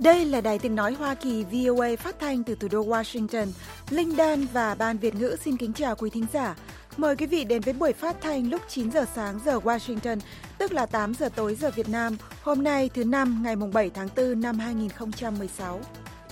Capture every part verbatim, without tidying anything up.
Đây là Đài Tiếng Nói Hoa Kỳ vê o a phát thanh từ thủ đô Washington. Linh Dan và Ban Việt ngữ xin kính chào quý thính giả. Mời quý vị đến với buổi phát thanh lúc chín giờ sáng giờ Washington, tức là tám giờ tối giờ Việt Nam, hôm nay thứ Năm ngày bảy tháng tư năm hai nghìn không trăm mười sáu.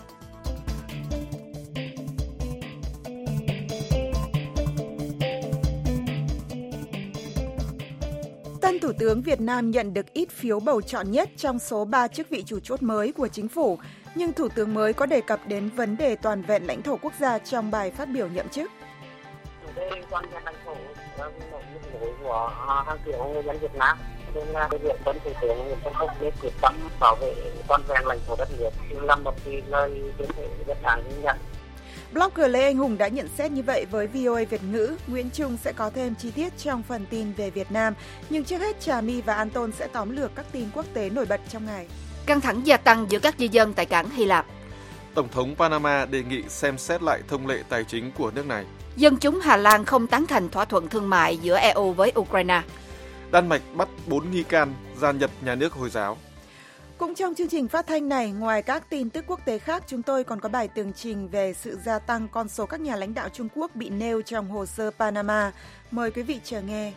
Tân Thủ tướng Việt Nam nhận được ít phiếu bầu chọn nhất trong số ba chức vị chủ chốt mới của chính phủ, nhưng Thủ tướng mới có đề cập đến vấn đề toàn vẹn lãnh thổ quốc gia trong bài phát biểu nhậm chức. Đây toàn vẹn lãnh thổ là một nhiệm vụ của hàng triệu người dân Việt Nam, nên là cái việc Tân Thủ tướng Nguyễn Xuân Phúc biết quyết tâm bảo vệ toàn vẹn lãnh thổ đất nước là một cái lời tuyên thệ rất đáng ghi nhận. Blogger Lê Anh Hùng đã nhận xét như vậy với vê o a Việt ngữ. Nguyễn Trung sẽ có thêm chi tiết trong phần tin về Việt Nam. Nhưng trước hết, Trà My và An Tôn sẽ tóm lược các tin quốc tế nổi bật trong ngày. Căng thẳng gia tăng giữa các di dân tại cảng Hy Lạp. Tổng thống Panama đề nghị xem xét lại thông lệ tài chính của nước này. Dân chúng Hà Lan không tán thành thỏa thuận thương mại giữa e u với Ukraine. Đan Mạch bắt bốn nghi can gian nhập nhà nước Hồi giáo. Cũng trong chương trình phát thanh này, ngoài các tin tức quốc tế khác, chúng tôi còn có bài tường trình về sự gia tăng con số các nhà lãnh đạo Trung Quốc bị nêu trong hồ sơ Panama. Mời quý vị chờ nghe.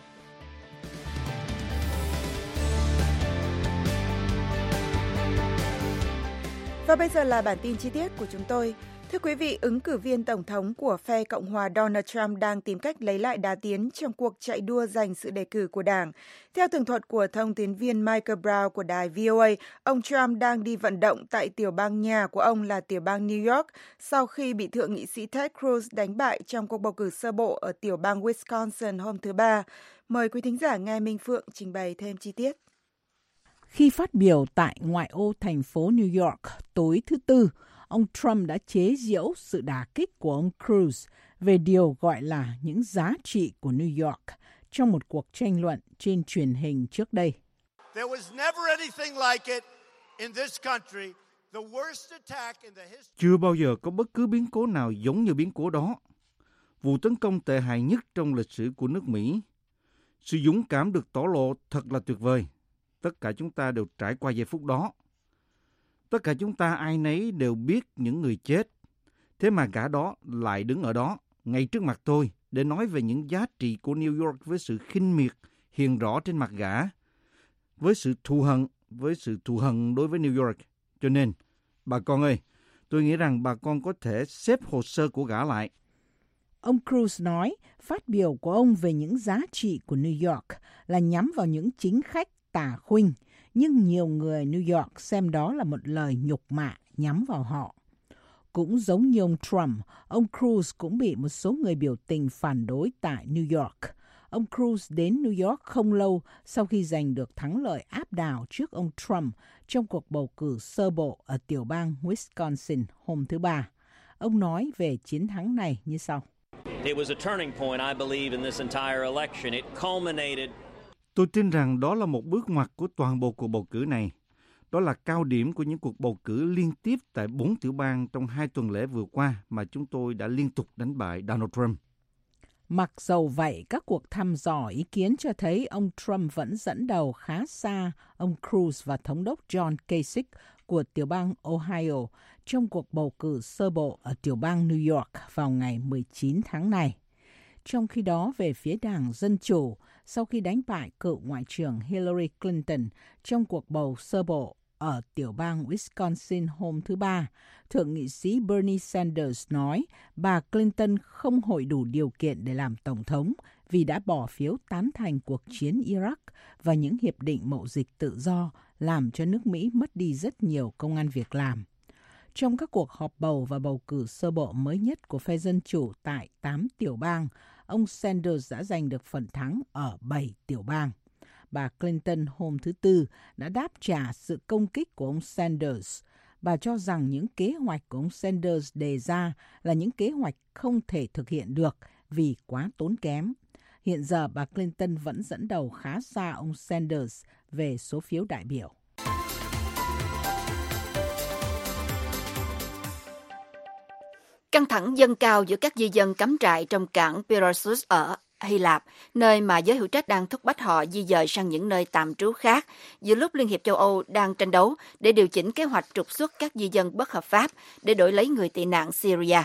Và bây giờ là bản tin chi tiết của chúng tôi. Thưa quý vị, ứng cử viên Tổng thống của phe Cộng hòa Donald Trump đang tìm cách lấy lại đà tiến trong cuộc chạy đua giành sự đề cử của Đảng. Theo tường thuật của thông tín viên Michael Brown của đài vê o a, ông Trump đang đi vận động tại tiểu bang nhà của ông là tiểu bang New York sau khi bị Thượng nghị sĩ Ted Cruz đánh bại trong cuộc bầu cử sơ bộ ở tiểu bang Wisconsin hôm thứ Ba. Mời quý thính giả nghe Minh Phượng trình bày thêm chi tiết. Khi phát biểu tại ngoại ô thành phố New York tối thứ Tư, ông Trump đã chế giễu sự đả kích của ông Cruz về điều gọi là những giá trị của New York trong một cuộc tranh luận trên truyền hình trước đây. Chưa bao giờ có bất cứ biến cố nào giống như biến cố đó. Vụ tấn công tệ hại nhất trong lịch sử của nước Mỹ. Sự dũng cảm được tỏ lộ thật là tuyệt vời. Tất cả chúng ta đều trải qua giây phút đó. Tất cả chúng ta ai nấy đều biết những người chết. Thế mà gã đó lại đứng ở đó, ngay trước mặt tôi, để nói về những giá trị của New York với sự khinh miệt hiện rõ trên mặt gã. Với sự thù hận, với sự thù hận đối với New York. Cho nên, bà con ơi, tôi nghĩ rằng bà con có thể xếp hồ sơ của gã lại. Ông Cruz nói phát biểu của ông về những giá trị của New York là nhắm vào những chính khách tà khuynh, nhưng nhiều người New York xem đó là một lời nhục mạ nhắm vào họ. Cũng giống như ông Trump, ông Cruz cũng bị một số người biểu tình phản đối tại New York. Ông Cruz đến New York không lâu sau khi giành được thắng lợi áp đảo trước ông Trump trong cuộc bầu cử sơ bộ ở tiểu bang Wisconsin hôm thứ Ba. Ông nói về chiến thắng này như sau. It was a turning point, I believe, in this entire election. It culminated. Tôi tin rằng đó là một bước ngoặt của toàn bộ cuộc bầu cử này. Đó là cao điểm của những cuộc bầu cử liên tiếp tại bốn tiểu bang trong hai tuần lễ vừa qua mà chúng tôi đã liên tục đánh bại Donald Trump. Mặc dầu vậy, các cuộc thăm dò ý kiến cho thấy ông Trump vẫn dẫn đầu khá xa ông Cruz và thống đốc John Kasich của tiểu bang Ohio trong cuộc bầu cử sơ bộ ở tiểu bang New York vào ngày mười chín tháng này. Trong khi đó, về phía Đảng Dân Chủ, sau khi đánh bại cựu Ngoại trưởng Hillary Clinton trong cuộc bầu sơ bộ ở tiểu bang Wisconsin hôm thứ Ba, Thượng nghị sĩ Bernie Sanders nói bà Clinton không hội đủ điều kiện để làm tổng thống vì đã bỏ phiếu tán thành cuộc chiến Iraq và những hiệp định mậu dịch tự do làm cho nước Mỹ mất đi rất nhiều công ăn việc làm. Trong các cuộc họp bầu và bầu cử sơ bộ mới nhất của phe Dân Chủ tại tám tiểu bang, ông Sanders đã giành được phần thắng ở bảy tiểu bang. Bà Clinton hôm thứ Tư đã đáp trả sự công kích của ông Sanders. Bà cho rằng những kế hoạch của ông Sanders đề ra là những kế hoạch không thể thực hiện được vì quá tốn kém. Hiện giờ bà Clinton vẫn dẫn đầu khá xa ông Sanders về số phiếu đại biểu. Căng thẳng dâng cao giữa các di dân cắm trại trong cảng Piraeus ở Hy Lạp, nơi mà giới hữu trách đang thúc bách họ di dời sang những nơi tạm trú khác, giữa lúc Liên hiệp châu Âu đang tranh đấu để điều chỉnh kế hoạch trục xuất các di dân bất hợp pháp để đổi lấy người tị nạn Syria.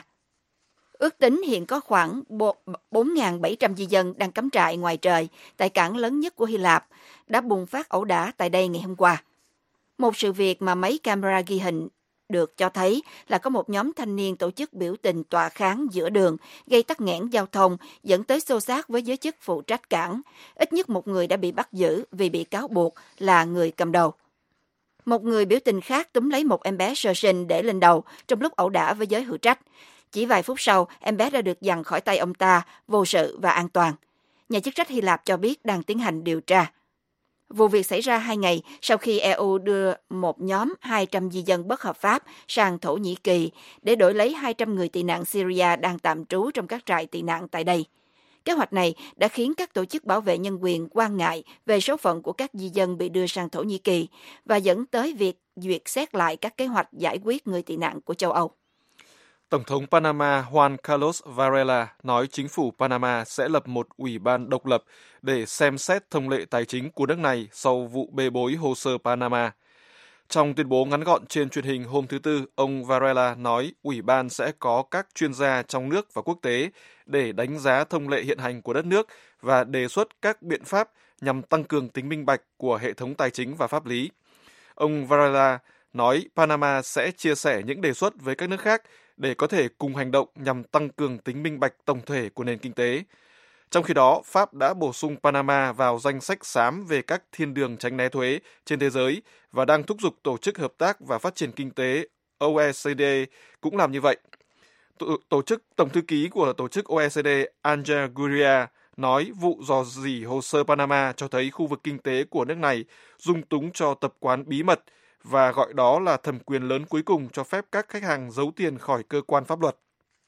Ước tính hiện có khoảng bốn nghìn bảy trăm di dân đang cắm trại ngoài trời tại cảng lớn nhất của Hy Lạp, đã bùng phát ẩu đả tại đây ngày hôm qua. Một sự việc mà mấy camera ghi hình được cho thấy là có một nhóm thanh niên tổ chức biểu tình tọa kháng giữa đường, gây tắc nghẽn giao thông, dẫn tới xô xát với giới chức phụ trách cảng. Ít nhất một người đã bị bắt giữ vì bị cáo buộc là người cầm đầu. Một người biểu tình khác túm lấy một em bé sơ sinh để lên đầu trong lúc ẩu đả với giới hữu trách. Chỉ vài phút sau, em bé đã được giằng khỏi tay ông ta, vô sự và an toàn. Nhà chức trách Hy Lạp cho biết đang tiến hành điều tra. Vụ việc xảy ra hai ngày sau khi e u đưa một nhóm hai trăm di dân bất hợp pháp sang Thổ Nhĩ Kỳ để đổi lấy hai trăm người tị nạn Syria đang tạm trú trong các trại tị nạn tại đây. Kế hoạch này đã khiến các tổ chức bảo vệ nhân quyền quan ngại về số phận của các di dân bị đưa sang Thổ Nhĩ Kỳ và dẫn tới việc duyệt xét lại các kế hoạch giải quyết người tị nạn của châu Âu. Tổng thống Panama Juan Carlos Varela nói chính phủ Panama sẽ lập một ủy ban độc lập để xem xét thông lệ tài chính của nước này sau vụ bê bối hồ sơ Panama. Trong tuyên bố ngắn gọn trên truyền hình hôm thứ Tư, ông Varela nói ủy ban sẽ có các chuyên gia trong nước và quốc tế để đánh giá thông lệ hiện hành của đất nước và đề xuất các biện pháp nhằm tăng cường tính minh bạch của hệ thống tài chính và pháp lý. Ông Varela nói Panama sẽ chia sẻ những đề xuất với các nước khác để có thể cùng hành động nhằm tăng cường tính minh bạch tổng thể của nền kinh tế. Trong khi đó, Pháp đã bổ sung Panama vào danh sách xám về các thiên đường tránh né thuế trên thế giới và đang thúc giục Tổ chức Hợp tác và Phát triển Kinh tế O E C D cũng làm như vậy. Tổ, tổ chức Tổng thư ký của Tổ chức O E C D Angel Gurria nói vụ rò rỉ hồ sơ Panama cho thấy khu vực kinh tế của nước này dung túng cho tập quán bí mật và gọi đó là thẩm quyền lớn cuối cùng cho phép các khách hàng giấu tiền khỏi cơ quan pháp luật.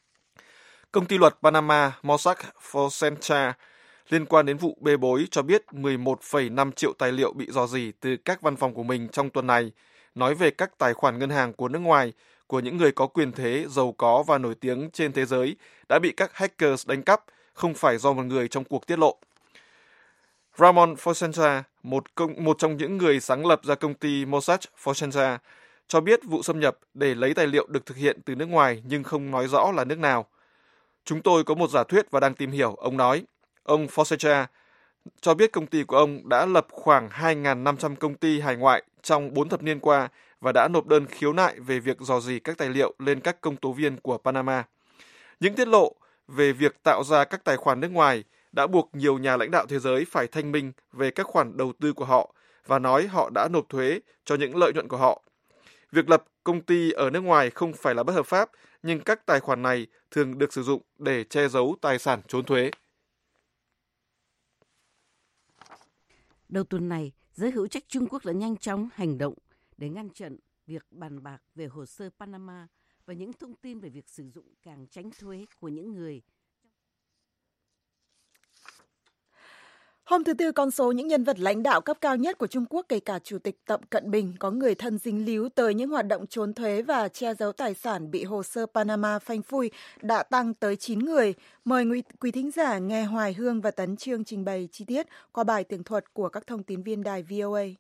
Công ty luật Panama Mossack Fonseca liên quan đến vụ bê bối cho biết mười một phẩy năm triệu tài liệu bị rò rỉ từ các văn phòng của mình trong tuần này, nói về các tài khoản ngân hàng của nước ngoài của những người có quyền thế, giàu có và nổi tiếng trên thế giới đã bị các hackers đánh cắp, không phải do một người trong cuộc tiết lộ. Ramon Fonseca, một, công, một trong những người sáng lập ra công ty Mossack Fonseca, cho biết vụ xâm nhập để lấy tài liệu được thực hiện từ nước ngoài nhưng không nói rõ là nước nào. Chúng tôi có một giả thuyết và đang tìm hiểu, ông nói. Ông Fonseca cho biết công ty của ông đã lập khoảng hai nghìn năm trăm công ty hải ngoại trong bốn thập niên qua và đã nộp đơn khiếu nại về việc rò rỉ các tài liệu lên các công tố viên của Panama. Những tiết lộ về việc tạo ra các tài khoản nước ngoài đã buộc nhiều nhà lãnh đạo thế giới phải thanh minh về các khoản đầu tư của họ và nói họ đã nộp thuế cho những lợi nhuận của họ. Việc lập công ty ở nước ngoài không phải là bất hợp pháp, nhưng các tài khoản này thường được sử dụng để che giấu tài sản trốn thuế. Đầu tuần này, giới hữu trách Trung Quốc đã nhanh chóng hành động để ngăn chặn việc bàn bạc về hồ sơ Panama và những thông tin về việc sử dụng càng tránh thuế của những người. Hôm thứ Tư, con số những nhân vật lãnh đạo cấp cao nhất của Trung Quốc, kể cả Chủ tịch Tập Cận Bình, có người thân dính líu tới những hoạt động trốn thuế và che giấu tài sản bị hồ sơ Panama phanh phui đã tăng tới chín người. Mời quý thính giả nghe Hoài Hương và Tấn Trương trình bày chi tiết qua bài tường thuật của các thông tín viên đài vê o a.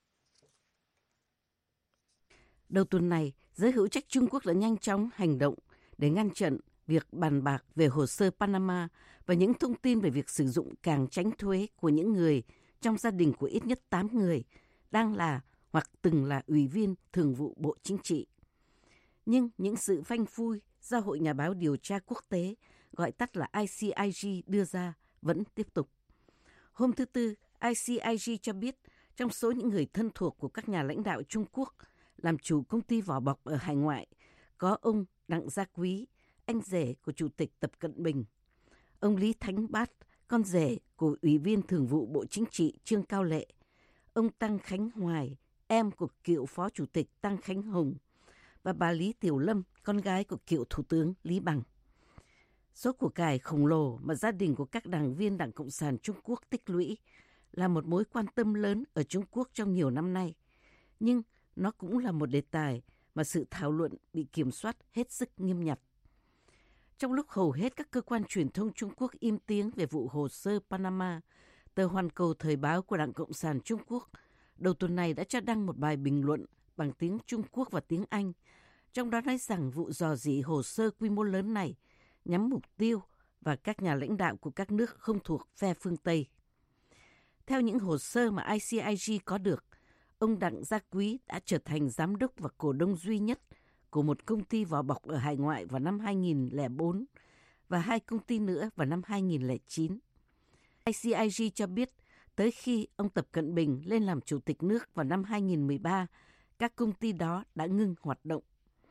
Đầu tuần này, giới hữu trách Trung Quốc đã nhanh chóng hành động để ngăn chặn việc bàn bạc về hồ sơ Panama và những thông tin về việc sử dụng càng tránh thuế của những người trong gia đình của ít nhất tám người đang là hoặc từng là ủy viên thường vụ Bộ Chính trị. Nhưng những sự phanh phui do Hội Nhà báo Điều tra Quốc tế, gọi tắt là I C I G đưa ra vẫn tiếp tục. Hôm thứ Tư, I C I G cho biết trong số những người thân thuộc của các nhà lãnh đạo Trung Quốc làm chủ công ty vỏ bọc ở hải ngoại có ông Đặng Gia Quý, anh rể của Chủ tịch Tập Cận Bình, ông Lý Thánh Bát, con rể của Ủy viên Thường vụ Bộ Chính trị Trương Cao Lệ, ông Tăng Khánh Hoài, em của cựu Phó Chủ tịch Tăng Khánh Hùng, và bà Lý Tiểu Lâm, con gái của cựu Thủ tướng Lý Bằng. Số của cải khổng lồ mà gia đình của các đảng viên Đảng Cộng sản Trung Quốc tích lũy là một mối quan tâm lớn ở Trung Quốc trong nhiều năm nay, nhưng nó cũng là một đề tài mà sự thảo luận bị kiểm soát hết sức nghiêm ngặt. Trong lúc hầu hết các cơ quan truyền thông Trung Quốc im tiếng về vụ hồ sơ Panama, tờ Hoàn Cầu Thời báo của Đảng Cộng sản Trung Quốc đầu tuần này đã cho đăng một bài bình luận bằng tiếng Trung Quốc và tiếng Anh, trong đó nói rằng vụ rò rỉ hồ sơ quy mô lớn này nhắm mục tiêu và các nhà lãnh đạo của các nước không thuộc phe phương Tây. Theo những hồ sơ mà i xê i giê có được, ông Đặng Gia Quý đã trở thành giám đốc và cổ đông duy nhất của một công ty vỏ bọc ở hải ngoại vào năm hai nghìn lẻ bốn và hai công ty nữa vào năm hai nghìn lẻ chín. i xê i giê cho biết tới khi ông Tập Cận Bình lên làm chủ tịch nước vào năm hai nghìn mười ba, các công ty đó đã ngưng hoạt động.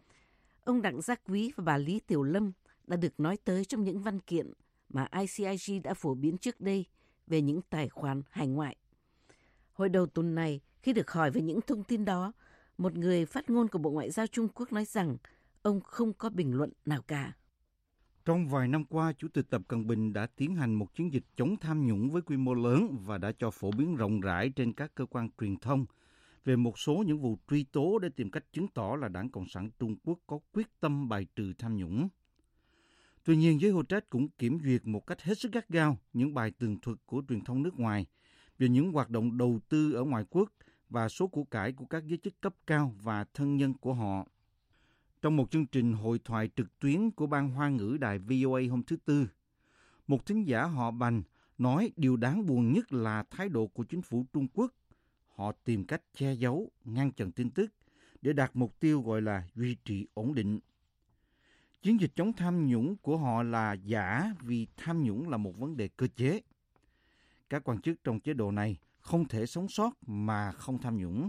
Ông Đặng Gia Quý và bà Lý Tiểu Lâm đã được nói tới trong những văn kiện mà i xê i giê đã phổ biến trước đây về những tài khoản hải ngoại. Hồi đầu tuần này, khi được hỏi về những thông tin đó, một người phát ngôn của Bộ Ngoại giao Trung Quốc nói rằng ông không có bình luận nào cả. Trong vài năm qua, Chủ tịch Tập Cận Bình đã tiến hành một chiến dịch chống tham nhũng với quy mô lớn và đã cho phổ biến rộng rãi trên các cơ quan truyền thông về một số những vụ truy tố để tìm cách chứng tỏ là Đảng Cộng sản Trung Quốc có quyết tâm bài trừ tham nhũng. Tuy nhiên, giới hữu trách cũng kiểm duyệt một cách hết sức gắt gao những bài tường thuật của truyền thông nước ngoài về những hoạt động đầu tư ở ngoại quốc và số của cải của các giới chức cấp cao và thân nhân của họ. Trong một chương trình hội thoại trực tuyến của Ban Hoa ngữ đài vê o a hôm thứ Tư, một thính giả họ Bành nói điều đáng buồn nhất là thái độ của chính phủ Trung Quốc. Họ tìm cách che giấu, ngăn chặn tin tức để đạt mục tiêu gọi là duy trì ổn định. Chiến dịch chống tham nhũng của họ là giả vì tham nhũng là một vấn đề cơ chế. Các quan chức trong chế độ này không thể sống sót mà không tham nhũng.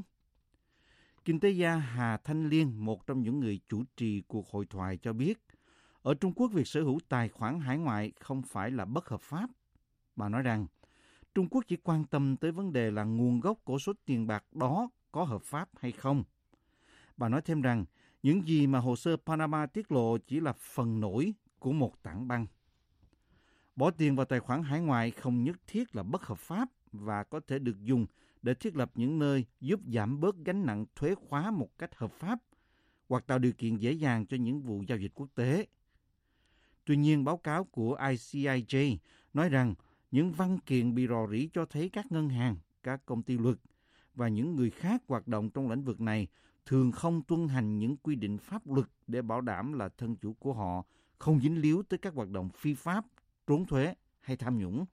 Kinh tế gia Hà Thanh Liên, một trong những người chủ trì cuộc hội thoại cho biết, ở Trung Quốc việc sở hữu tài khoản hải ngoại không phải là bất hợp pháp. Bà nói rằng, Trung Quốc chỉ quan tâm tới vấn đề là nguồn gốc của số tiền bạc đó có hợp pháp hay không. Bà nói thêm rằng, những gì mà hồ sơ Panama tiết lộ chỉ là phần nổi của một tảng băng. Bỏ tiền vào tài khoản hải ngoại không nhất thiết là bất hợp pháp và có thể được dùng để thiết lập những nơi giúp giảm bớt gánh nặng thuế khóa một cách hợp pháp hoặc tạo điều kiện dễ dàng cho những vụ giao dịch quốc tế. Tuy nhiên, báo cáo của i xê i giê nói rằng những văn kiện bị rò rỉ cho thấy các ngân hàng, các công ty luật và những người khác hoạt động trong lĩnh vực này thường không tuân hành những quy định pháp luật để bảo đảm là thân chủ của họ không dính líu tới các hoạt động phi pháp, trốn thuế hay tham nhũng.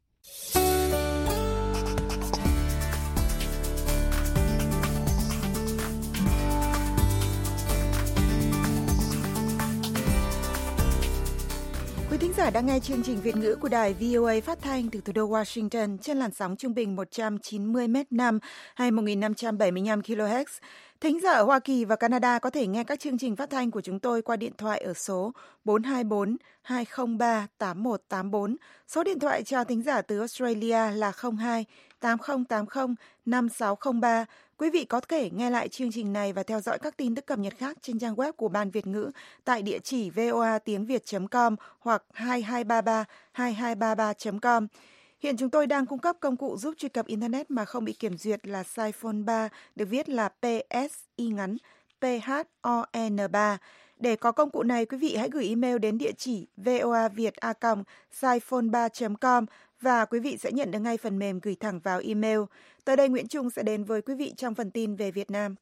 Quý thính giả đang nghe chương trình Việt ngữ của đài vê o a phát thanh từ thủ đô Washington trên làn sóng trung bình một trăm chín mươi mét năm hay một nghìn năm trăm bảy mươi lăm ki lô héc. Thính giả ở Hoa Kỳ và Canada có thể nghe các chương trình phát thanh của chúng tôi qua điện thoại ở số bốn hai bốn hai không ba tám một tám bốn. Số điện thoại chào thính giả từ Australia là không hai tám không tám không năm sáu không ba. Quý vị có thể nghe lại chương trình này và theo dõi các tin tức cập nhật khác trên trang web của Ban Việt ngữ tại địa chỉ voa tiếng việt chấm com hoặc hai hai ba ba hai hai ba ba chấm com. Hiện chúng tôi đang cung cấp công cụ giúp truy cập Internet mà không bị kiểm duyệt là Siphone ba, được viết là pê ét y ngắn P H O N ba. Để có công cụ này, quý vị hãy gửi email đến địa chỉ voaviet a còng siphone ba chấm com và quý vị sẽ nhận được ngay phần mềm gửi thẳng vào email. Tới đây Nguyễn Trung sẽ đến với quý vị trong phần tin về Việt Nam.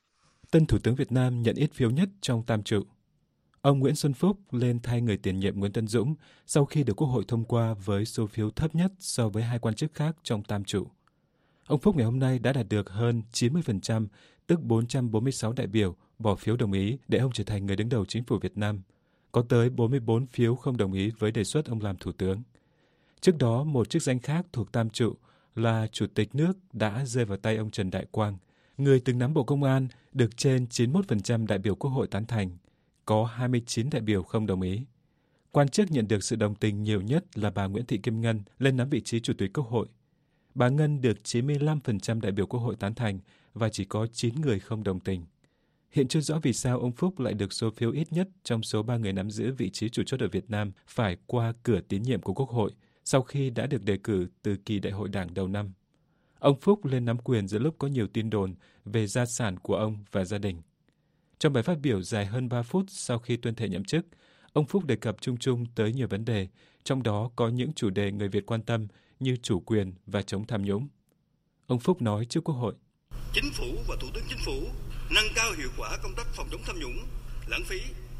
Tân Thủ tướng Việt Nam nhận ít phiếu nhất trong tam trụ. Ông Nguyễn Xuân Phúc lên thay người tiền nhiệm Nguyễn Tấn Dũng sau khi được Quốc hội thông qua với số phiếu thấp nhất so với hai quan chức khác trong tam trụ. Ông Phúc ngày hôm nay đã đạt được hơn chín mươi phần trăm, tức bốn trăm bốn mươi sáu đại biểu bỏ phiếu đồng ý để ông trở thành người đứng đầu chính phủ Việt Nam. Có tới bốn mươi bốn phiếu không đồng ý với đề xuất ông làm thủ tướng. Trước đó, một chức danh khác thuộc tam trụ là Chủ tịch nước đã rơi vào tay ông Trần Đại Quang, người từng nắm Bộ Công an, được trên chín mươi mốt phần trăm đại biểu Quốc hội tán thành. Có hai mươi chín đại biểu không đồng ý. Quan chức nhận được sự đồng tình nhiều nhất là bà Nguyễn Thị Kim Ngân lên nắm vị trí Chủ tịch Quốc hội. Bà Ngân được chín mươi lăm phần trăm đại biểu Quốc hội tán thành và chỉ có chín người không đồng tình. Hiện chưa rõ vì sao ông Phúc lại được số phiếu ít nhất trong số ba người nắm giữ vị trí chủ chốt ở Việt Nam phải qua cửa tín nhiệm của Quốc hội sau khi đã được đề cử từ kỳ đại hội đảng đầu năm. Ông Phúc lên nắm quyền giữa lúc có nhiều tin đồn về gia sản của ông và gia đình. Trong bài phát biểu dài hơn ba phút sau khi tuyên thệ nhậm chức, Ông Phúc đề cập chung chung tới nhiều vấn đề, trong đó có những chủ đề người Việt quan tâm như chủ quyền và chống tham nhũng. Ông Phúc nói trước Quốc hội: Chính phủ và Thủ tướng Chính phủ nâng cao hiệu quả công tác phòng chống tham nhũng, lãng phí,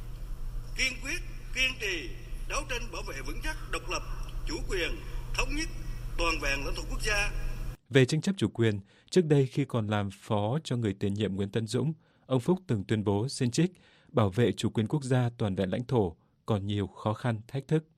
kiên quyết, kiên trì đấu tranh bảo vệ vững chắc độc lập, chủ quyền, thống nhất, toàn vẹn lãnh thổ quốc gia. Về tranh chấp chủ quyền, trước đây khi còn làm phó cho người tiền nhiệm Nguyễn Tấn Dũng, ông Phúc từng tuyên bố xin trích bảo vệ chủ quyền quốc gia toàn vẹn lãnh thổ còn nhiều khó khăn, thách thức.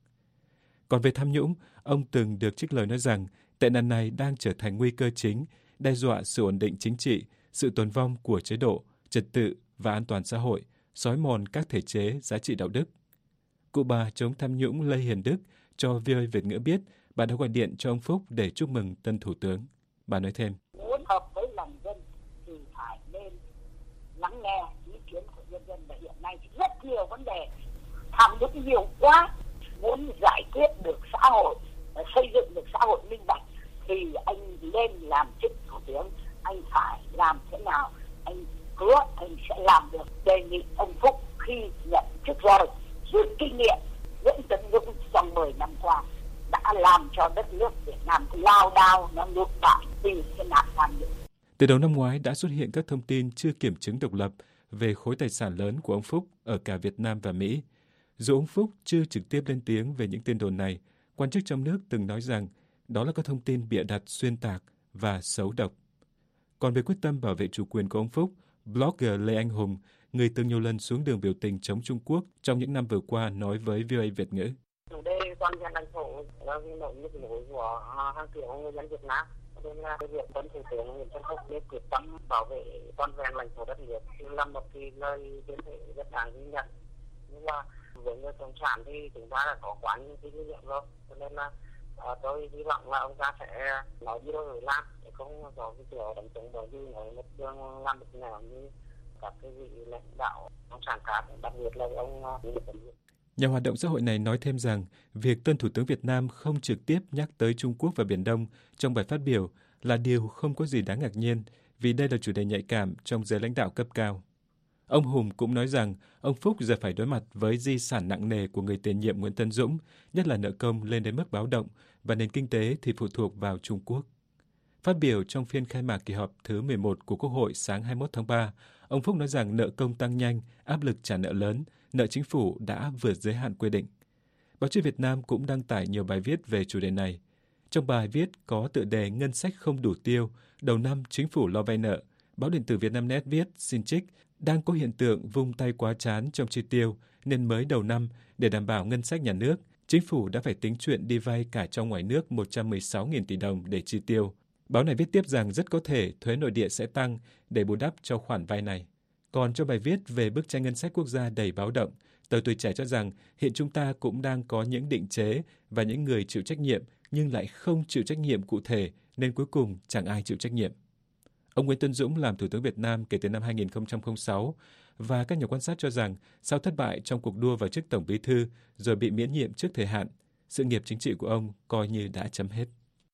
Còn về tham nhũng, ông từng được trích lời nói rằng tệ nạn này đang trở thành nguy cơ chính, đe dọa sự ổn định chính trị, sự tồn vong của chế độ, trật tự và an toàn xã hội, xói mòn các thể chế, giá trị đạo đức. Cụ bà chống tham nhũng Lê Hiền Đức cho vê o a Việt ngữ biết bà đã gọi điện cho ông Phúc để chúc mừng tân Thủ tướng. Bà nói thêm: Muốn hợp với lòng dân thì phải nên lắng nghe ý kiến của nhân dân, và hiện nay thì rất nhiều vấn đề tham nhũng nhiều quá. Muốn giải quyết được xã hội, xây dựng được xã hội minh bạch thì anh nên làm chức Thủ tướng, anh phải làm thế nào? Anh hứa anh sẽ làm được. Đề nghị ông Phúc khi nhận chức rồi rút kinh nghiệm Nguyễn Tấn Dũng trong mười năm qua đã làm cho đất nước Việt Nam lao đao nó ngược lại vì cái nạn tham nhũng. Từ đầu năm ngoái đã xuất hiện các thông tin chưa kiểm chứng độc lập về khối tài sản lớn của ông Phúc ở cả Việt Nam và Mỹ. Dù ông Phúc chưa trực tiếp lên tiếng về những tin đồn này, quan chức trong nước từng nói rằng đó là các thông tin bịa đặt, xuyên tạc và xấu độc. Còn về quyết tâm bảo vệ chủ quyền của ông Phúc, blogger Lê Anh Hùng, người từng nhiều lần xuống đường biểu tình chống Trung Quốc trong những năm vừa qua, nói với vê o a Việt ngữ: Chủ đề toàn vẹn lãnh thổ là vì nỗi nhức nhối của hàng triệu người dân Việt Nam, nên là việc tân Thủ tướng Nguyễn Xuân Phúc nên quyết tâm bảo vệ toàn vẹn lãnh thổ đất nước là một cái lời tuyên thệ rất đáng ghi nhận. Nhưng mà với người cộng sản thì chúng ta đã có quá nhiều kinh nghiệm rồi, cho nên là à, tôi hy vọng là ông ta sẽ nói đi đôi với làm, để không có cái kiểu đánh chống bởi vì nói một đường làm được nào như các cái vị lãnh đạo cộng sản khác, đặc biệt là ông Nguyễn Tấn Dũng. Nhà hoạt động xã hội này nói thêm rằng việc tân Thủ tướng Việt Nam không trực tiếp nhắc tới Trung Quốc và Biển Đông trong bài phát biểu là điều không có gì đáng ngạc nhiên, vì đây là chủ đề nhạy cảm trong giới lãnh đạo cấp cao. Ông Hùng cũng nói rằng ông Phúc giờ phải đối mặt với di sản nặng nề của người tiền nhiệm Nguyễn Tấn Dũng, nhất là nợ công lên đến mức báo động và nền kinh tế thì phụ thuộc vào Trung Quốc. Phát biểu trong phiên khai mạc kỳ họp thứ mười một của Quốc hội sáng hai mươi mốt tháng ba, ông Phúc nói rằng nợ công tăng nhanh, áp lực trả nợ lớn, nợ chính phủ đã vượt giới hạn quy định. Báo chí Việt Nam cũng đăng tải nhiều bài viết về chủ đề này. Trong bài viết có tựa đề "Ngân sách không đủ tiêu, đầu năm chính phủ lo vay nợ", báo điện tử Vietnamnet viết xin trích đang có hiện tượng vung tay quá trán trong chi tiêu, nên mới đầu năm để đảm bảo ngân sách nhà nước, chính phủ đã phải tính chuyện đi vay cả trong ngoài nước một trăm mười sáu nghìn tỷ đồng để chi tiêu. Báo này viết tiếp rằng rất có thể thuế nội địa sẽ tăng để bù đắp cho khoản vay này. Còn trong bài viết về bức tranh ngân sách quốc gia đầy báo động, tờ Tuổi Trẻ cho rằng hiện chúng ta cũng đang có những định chế và những người chịu trách nhiệm nhưng lại không chịu trách nhiệm cụ thể, nên cuối cùng chẳng ai chịu trách nhiệm. Ông Nguyễn Tấn Dũng làm Thủ tướng Việt Nam kể từ năm hai nghìn không trăm lẻ sáu và các nhà quan sát cho rằng sau thất bại trong cuộc đua vào chức Tổng Bí thư rồi bị miễn nhiệm trước thời hạn, sự nghiệp chính trị của ông coi như đã chấm hết.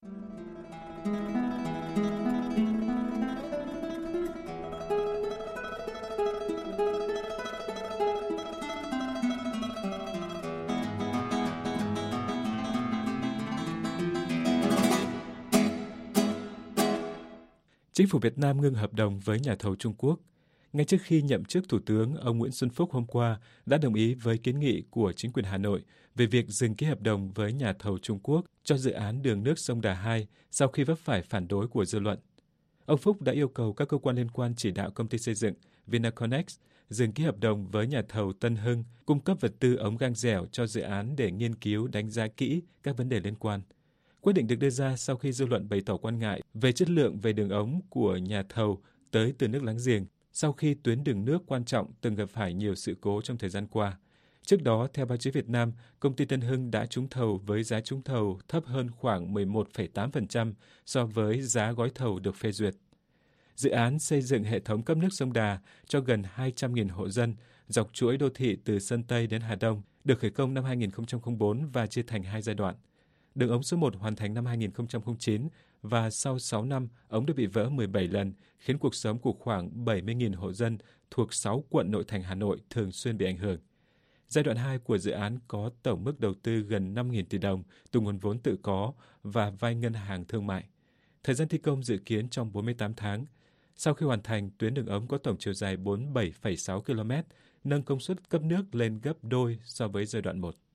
Chính phủ Việt Nam ngưng hợp đồng với nhà thầu Trung Quốc. Ngay trước khi nhậm chức Thủ tướng, ông Nguyễn Xuân Phúc hôm qua đã đồng ý với kiến nghị của chính quyền Hà Nội về việc dừng ký hợp đồng với nhà thầu Trung Quốc cho dự án đường nước sông Đà hai sau khi vấp phải phản đối của dư luận. Ông Phúc đã yêu cầu các cơ quan liên quan chỉ đạo công ty xây dựng Vinaconex dừng ký hợp đồng với nhà thầu Tân Hưng cung cấp vật tư ống gang dẻo cho dự án để nghiên cứu đánh giá kỹ các vấn đề liên quan. Quyết định được đưa ra sau khi dư luận bày tỏ quan ngại về chất lượng về đường ống của nhà thầu tới từ nước láng giềng, sau khi tuyến đường nước quan trọng từng gặp phải nhiều sự cố trong thời gian qua. Trước đó, theo báo chí Việt Nam, công ty Tân Hưng đã trúng thầu với giá trúng thầu thấp hơn khoảng mười một phẩy tám phần trăm so với giá gói thầu được phê duyệt. Dự án xây dựng hệ thống cấp nước sông Đà cho gần hai trăm nghìn hộ dân dọc chuỗi đô thị từ Sơn Tây đến Hà Đông được khởi công năm hai nghìn không trăm lẻ bốn và chia thành hai giai đoạn. Đường ống số một hoàn thành năm hai nghìn không trăm lẻ chín và sau sáu năm, ống đã bị vỡ mười bảy lần, khiến cuộc sống của khoảng bảy mươi nghìn hộ dân thuộc sáu quận nội thành Hà Nội thường xuyên bị ảnh hưởng. Giai đoạn hai của dự án có tổng mức đầu tư gần năm nghìn tỷ đồng từ nguồn vốn tự có và vay ngân hàng thương mại. Thời gian thi công dự kiến trong bốn mươi tám tháng. Sau khi hoàn thành, tuyến đường ống có tổng chiều dài bốn mươi bảy phẩy sáu ki lô mét, nâng công suất cấp nước lên gấp đôi so với giai đoạn một.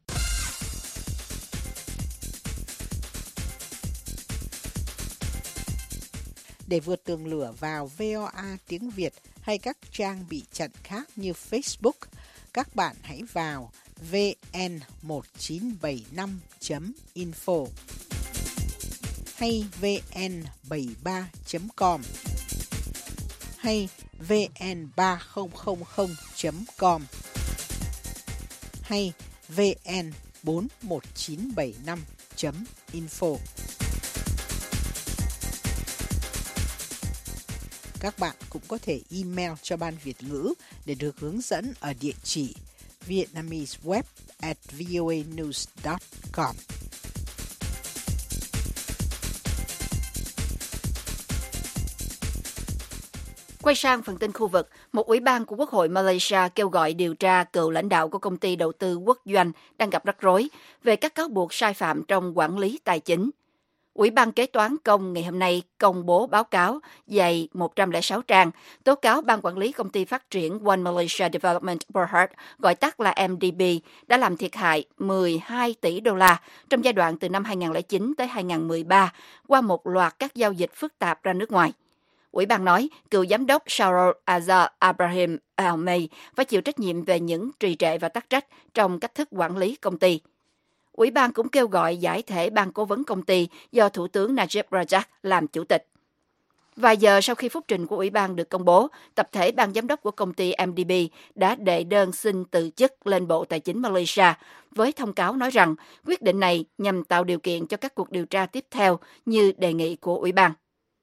Để vượt tường lửa vào vê o a tiếng Việt hay các trang bị chặn khác như Facebook, các bạn hãy vào vê en một chín bảy năm chấm info hay vê en bảy ba chấm com hay vê en ba không không không chấm com hay vê en bốn một chín bảy năm chấm info. Các bạn cũng có thể email cho Ban Việt ngữ để được hướng dẫn ở địa chỉ vietnameseweb at voanews dot com. Quay sang phần tin khu vực, một ủy ban của Quốc hội Malaysia kêu gọi điều tra cựu lãnh đạo của công ty đầu tư quốc doanh đang gặp rắc rối về các cáo buộc sai phạm trong quản lý tài chính. Ủy ban kế toán công ngày hôm nay công bố báo cáo dày một trăm lẻ sáu trang, tố cáo ban quản lý công ty phát triển One Malaysia Development Berhad, gọi tắt là em đê bê, đã làm thiệt hại mười hai tỷ đô la trong giai đoạn từ năm hai nghìn không trăm lẻ chín tới hai nghìn không trăm mười ba qua một loạt các giao dịch phức tạp ra nước ngoài. Ủy ban nói cựu giám đốc Shahrul Azhar Ibrahim Al-May phải chịu trách nhiệm về những trì trệ và tắc trách trong cách thức quản lý công ty. Ủy ban cũng kêu gọi giải thể ban cố vấn công ty do Thủ tướng Najib Razak làm chủ tịch. Vài giờ sau khi phúc trình của Ủy ban được công bố, tập thể ban giám đốc của công ty em đê bê đã đệ đơn xin từ chức lên Bộ Tài chính Malaysia với thông cáo nói rằng quyết định này nhằm tạo điều kiện cho các cuộc điều tra tiếp theo như đề nghị của Ủy ban.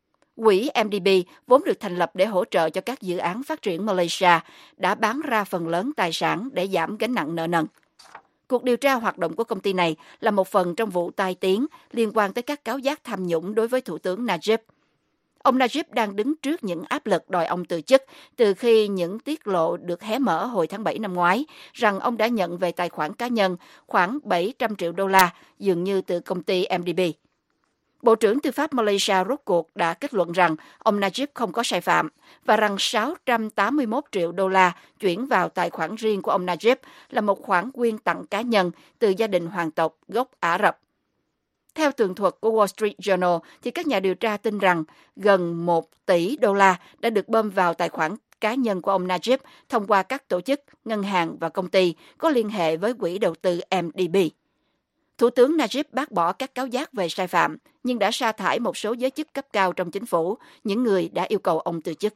Quỹ em đê bê vốn được thành lập để hỗ trợ cho các dự án phát triển Malaysia đã bán ra phần lớn tài sản để giảm gánh nặng nợ nần. Cuộc điều tra hoạt động của công ty này là một phần trong vụ tai tiếng liên quan tới các cáo giác tham nhũng đối với Thủ tướng Najib. Ông Najib đang đứng trước những áp lực đòi ông từ chức từ khi những tiết lộ được hé mở hồi tháng bảy năm ngoái rằng ông đã nhận về tài khoản cá nhân khoảng bảy trăm triệu đô la dường như từ công ty em đê bê. Bộ trưởng Tư pháp Malaysia rốt cuộc đã kết luận rằng ông Najib không có sai phạm và rằng sáu trăm tám mươi mốt triệu đô la chuyển vào tài khoản riêng của ông Najib là một khoản quyên tặng cá nhân từ gia đình hoàng tộc gốc Ả Rập. Theo tường thuật của Wall Street Journal, thì các nhà điều tra tin rằng gần một tỷ đô la đã được bơm vào tài khoản cá nhân của ông Najib thông qua các tổ chức, ngân hàng và công ty có liên hệ với quỹ đầu tư em đê bê. Thủ tướng Najib bác bỏ các cáo giác về sai phạm, nhưng đã sa thải một số giới chức cấp cao trong chính phủ, những người đã yêu cầu ông từ chức.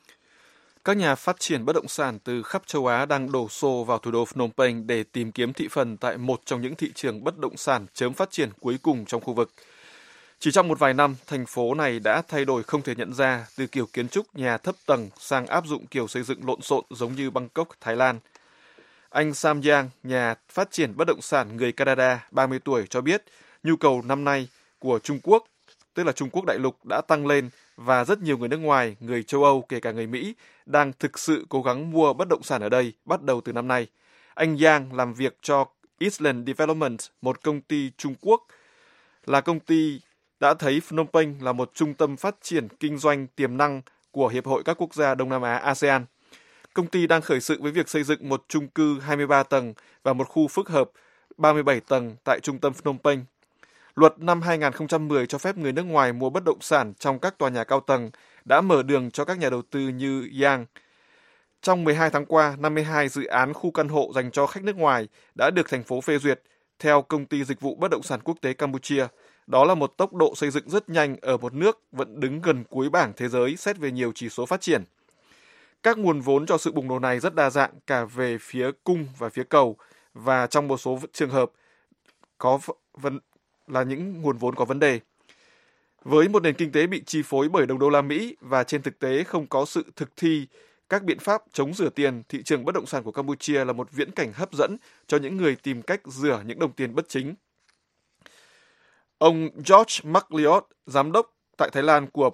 Các nhà phát triển bất động sản từ khắp châu Á đang đổ xô vào thủ đô Phnom Penh để tìm kiếm thị phần tại một trong những thị trường bất động sản chớm phát triển cuối cùng trong khu vực. Chỉ trong một vài năm, thành phố này đã thay đổi không thể nhận ra từ kiểu kiến trúc nhà thấp tầng sang áp dụng kiểu xây dựng lộn xộn giống như Bangkok, Thái Lan. Anh Sam Yang, nhà phát triển bất động sản người Canada, ba mươi tuổi, cho biết nhu cầu năm nay của Trung Quốc, tức là Trung Quốc đại lục, đã tăng lên và rất nhiều người nước ngoài, người châu Âu, kể cả người Mỹ, đang thực sự cố gắng mua bất động sản ở đây bắt đầu từ năm nay. Anh Yang làm việc cho Eastland Development, một công ty Trung Quốc, là công ty đã thấy Phnom Penh là một trung tâm phát triển kinh doanh tiềm năng của Hiệp hội các quốc gia Đông Nam Á a sê an. Công ty đang khởi sự với việc xây dựng một chung cư hai mươi ba tầng và một khu phức hợp ba mươi bảy tầng tại trung tâm Phnom Penh. Luật năm hai nghìn không trăm mười cho phép người nước ngoài mua bất động sản trong các tòa nhà cao tầng đã mở đường cho các nhà đầu tư như Yang. Trong mười hai tháng qua, năm mươi hai dự án khu căn hộ dành cho khách nước ngoài đã được thành phố phê duyệt, theo Công ty Dịch vụ Bất động sản Quốc tế Campuchia. Đó là một tốc độ xây dựng rất nhanh ở một nước vẫn đứng gần cuối bảng thế giới xét về nhiều chỉ số phát triển. Các nguồn vốn cho sự bùng nổ này rất đa dạng cả về phía cung và phía cầu, và trong một số trường hợp có vấn là những nguồn vốn có vấn đề. Với một nền kinh tế bị chi phối bởi đồng đô la Mỹ và trên thực tế không có sự thực thi các biện pháp chống rửa tiền, thị trường bất động sản của Campuchia là một viễn cảnh hấp dẫn cho những người tìm cách rửa những đồng tiền bất chính. Ông George McLeod, giám đốc tại Thái Lan của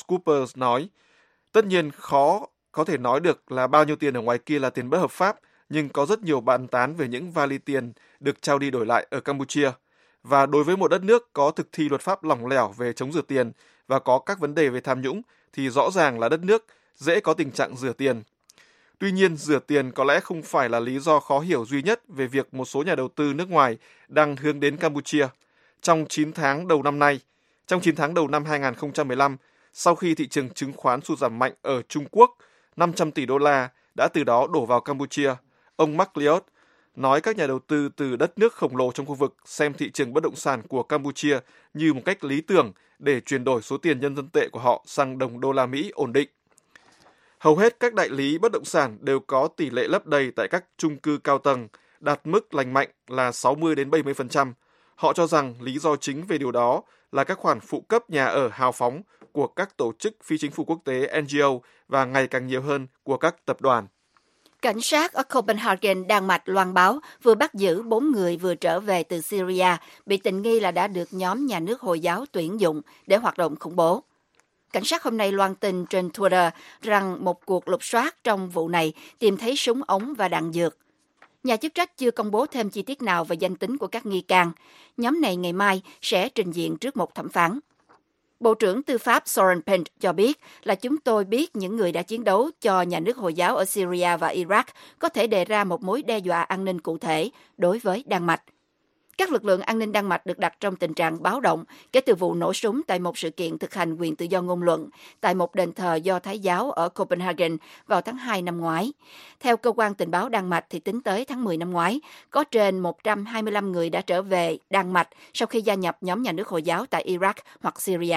PricewaterhouseCoopers nói, tất nhiên khó có thể nói được là bao nhiêu tiền ở ngoài kia là tiền bất hợp pháp, nhưng có rất nhiều bàn tán về những vali tiền được trao đi đổi lại ở Campuchia. Và đối với một đất nước có thực thi luật pháp lỏng lẻo về chống rửa tiền và có các vấn đề về tham nhũng, thì rõ ràng là đất nước dễ có tình trạng rửa tiền. Tuy nhiên, rửa tiền có lẽ không phải là lý do khó hiểu duy nhất về việc một số nhà đầu tư nước ngoài đang hướng đến Campuchia. Trong chín tháng đầu năm nay, trong chín tháng đầu năm hai không một lăm, sau khi thị trường chứng khoán sụt giảm mạnh ở Trung Quốc, năm trăm tỷ đô la đã từ đó đổ vào Campuchia. Ông Mark Liot nói các nhà đầu tư từ đất nước khổng lồ trong khu vực xem thị trường bất động sản của Campuchia như một cách lý tưởng để chuyển đổi số tiền nhân dân tệ của họ sang đồng đô la Mỹ ổn định. Hầu hết các đại lý bất động sản đều có tỷ lệ lấp đầy tại các chung cư cao tầng đạt mức lành mạnh là sáu mươi đến bảy mươi phần trăm. Họ cho rằng lý do chính về điều đó là các khoản phụ cấp nhà ở hào phóng của các tổ chức phi chính phủ quốc tế N G O và ngày càng nhiều hơn của các tập đoàn. Cảnh sát ở Copenhagen, Đan Mạch loan báo vừa bắt giữ bốn người vừa trở về từ Syria bị tình nghi là đã được nhóm nhà nước Hồi giáo tuyển dụng để hoạt động khủng bố. Cảnh sát hôm nay loan tin trên Twitter rằng một cuộc lục soát trong vụ này tìm thấy súng ống và đạn dược. Nhà chức trách chưa công bố thêm chi tiết nào về danh tính của các nghi can. Nhóm này ngày mai sẽ trình diện trước một thẩm phán. Bộ trưởng Tư pháp Soren Pent cho biết là chúng tôi biết những người đã chiến đấu cho nhà nước Hồi giáo ở Syria và Iraq có thể đề ra một mối đe dọa an ninh cụ thể đối với Đan Mạch. Các lực lượng an ninh Đan Mạch được đặt trong tình trạng báo động kể từ vụ nổ súng tại một sự kiện thực hành quyền tự do ngôn luận tại một đền thờ Do Thái giáo ở Copenhagen vào tháng hai năm ngoái. Theo cơ quan tình báo Đan Mạch thì tính tới tháng mười năm ngoái, có trên một trăm hai mươi lăm người đã trở về Đan Mạch sau khi gia nhập nhóm nhà nước Hồi giáo tại Iraq hoặc Syria.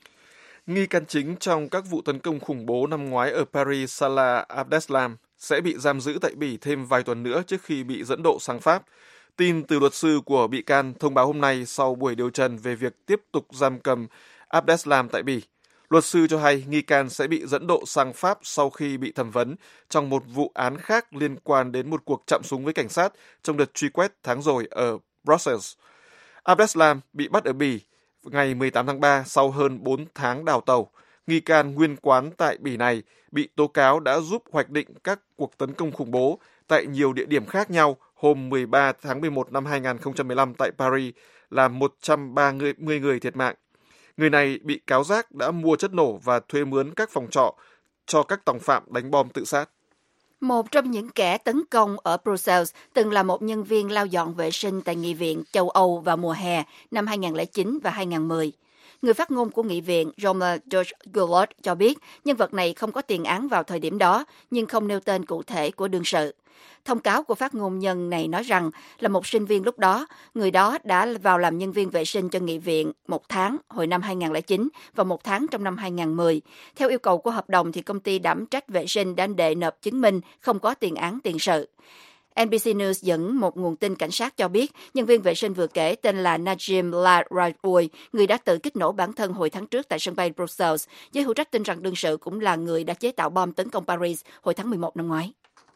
Nghi can chính trong các vụ tấn công khủng bố năm ngoái ở Paris, Salah Abdeslam, sẽ bị giam giữ tại Bỉ thêm vài tuần nữa trước khi bị dẫn độ sang Pháp. Tin từ luật sư của bị can thông báo hôm nay sau buổi điều trần về việc tiếp tục giam cầm Abdeslam tại Bỉ. Luật sư cho hay nghi can sẽ bị dẫn độ sang Pháp sau khi bị thẩm vấn trong một vụ án khác liên quan đến một cuộc chạm súng với cảnh sát trong đợt truy quét tháng rồi ở Brussels. Abdeslam bị bắt ở Bỉ ngày mười tám tháng ba sau hơn bốn tháng đào tẩu. Nghi can nguyên quán tại Bỉ này bị tố cáo đã giúp hoạch định các cuộc tấn công khủng bố tại nhiều địa điểm khác nhau hôm mười ba tháng mười một năm hai không một lăm tại Paris, làm một trăm ba mươi người thiệt mạng. Người này bị cáo giác đã mua chất nổ và thuê mướn các phòng trọ cho các tòng phạm đánh bom tự sát. Một trong những kẻ tấn công ở Brussels từng là một nhân viên lau dọn vệ sinh tại Nghị viện châu Âu vào mùa hè năm hai không không chín và hai không một không. Người phát ngôn của Nghị viện Romer George cho biết nhân vật này không có tiền án vào thời điểm đó, nhưng không nêu tên cụ thể của đương sự. Thông cáo của phát ngôn nhân này nói rằng là một sinh viên lúc đó, người đó đã vào làm nhân viên vệ sinh cho Nghị viện một tháng hồi năm hai không không chín và một tháng trong năm hai không một không. Theo yêu cầu của hợp đồng thì công ty đảm trách vệ sinh đã đệ nộp chứng minh không có tiền án tiền sự. N B C News dẫn một nguồn tin cảnh sát cho biết nhân viên vệ sinh vừa kể tên là Najim Laraoui, người đã tự kích nổ bản thân hồi tháng trước tại sân bay Brussels. Giới hữu trách tin rằng đương sự cũng là người đã chế tạo bom tấn công Paris hồi tháng mười một năm ngoái.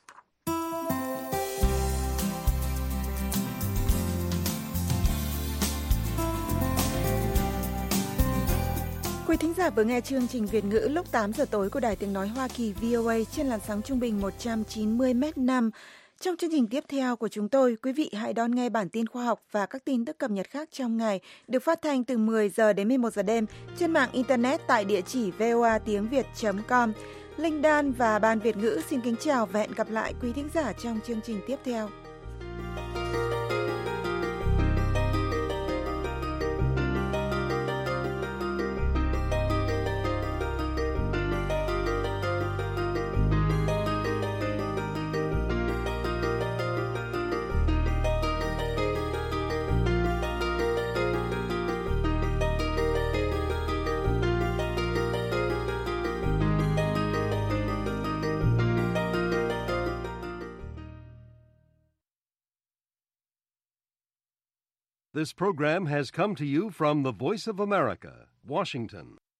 Quý thính giả vừa nghe chương trình Việt ngữ lúc tám giờ tối của Đài Tiếng Nói Hoa Kỳ V O A trên làn sóng trung bình một trăm chín mươi mét năm. Trong chương trình tiếp theo của chúng tôi, quý vị hãy đón nghe bản tin khoa học và các tin tức cập nhật khác trong ngày được phát thanh từ mười giờ đến mười một giờ đêm trên mạng Internet tại địa chỉ voa tiếng việt chấm com. Linh Đan và Ban Việt ngữ xin kính chào và hẹn gặp lại quý thính giả trong chương trình tiếp theo. This program has come to you from the Voice of America, Washington.